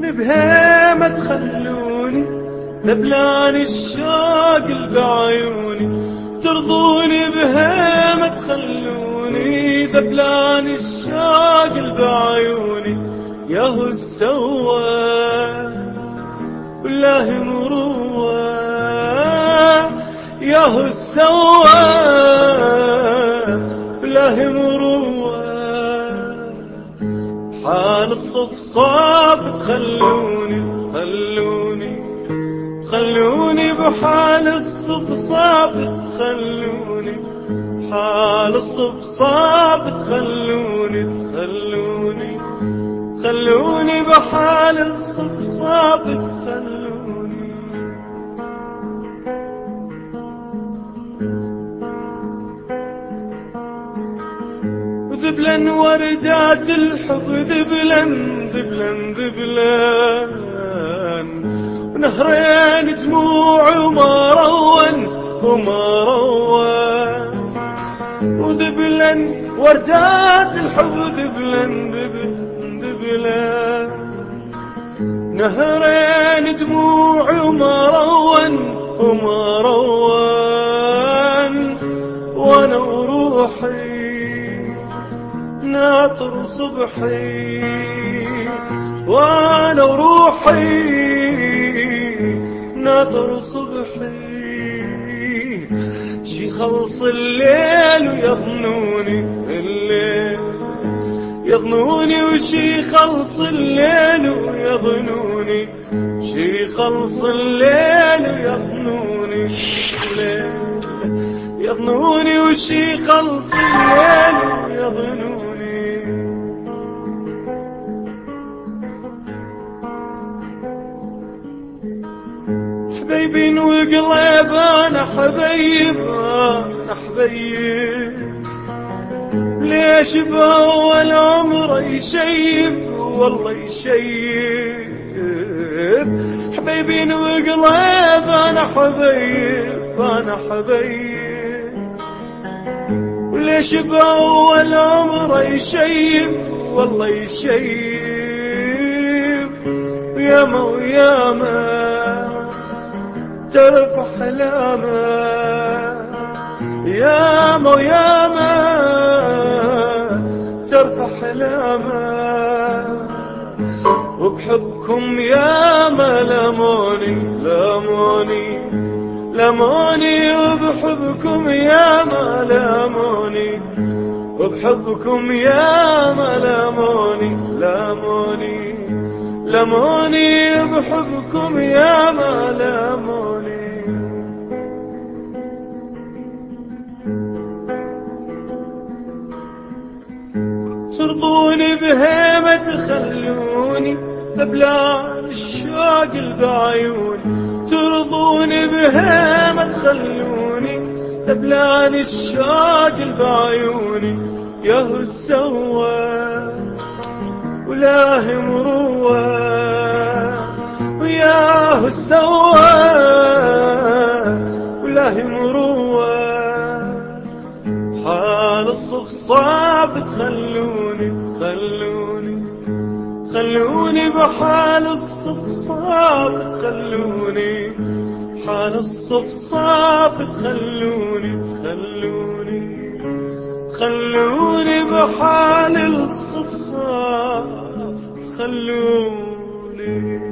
بهيمة تخلوني ذبلان الشوق بعيوني، ترضوني بهيمة تخلوني ذبلان الشوق بعيوني. ياهو السوا والله مروة، ياهو السوا والله مروة. حال الصفصاف تخلوني خلوني بحال الصفصاف تخلوني، حال الصفصاف تخلوني بحال الصفصاف تخلوني. وذبلن وردات الحب ذبلن ونهرين دموع وما روان وذبلن وردات الحب ذبلن نهرين دموع وما روان وانا وروحي ناطر صبحي، وانا وروحي ناطر صبحي. شي خلص الليل ويظنوني وشي خلص الليل ويظنوني، شي خلص الليل ويظنوني وشي خلص الليل ويظنوني. حبيبين وقلب انا حبيب ليش بأول عمره يشيب والله يشيب. حبيبين وقلب انا حبيب وليش بأول عمره يشيب والله يشيب. وياما ترفع حلامه، ياما ترفع حلامه. وبحبكم ياما لاموني وبحبكم ياما وبحبكم ياما لاموني وبحبكم ياما لاموني. ترضوني بهيمة تخلوني ذبلان الشوق بعيوني، ترضوني بهيمة تخلوني ذبلان الشوق بعيوني. ياهو السوا ولا مروة، وياهو السوا ولا مروة. حال الصفصاف تخلوني بحال الصفصاف تخلوني، حال الصفصاف تخلوني بحال الصفصاف تخلوني.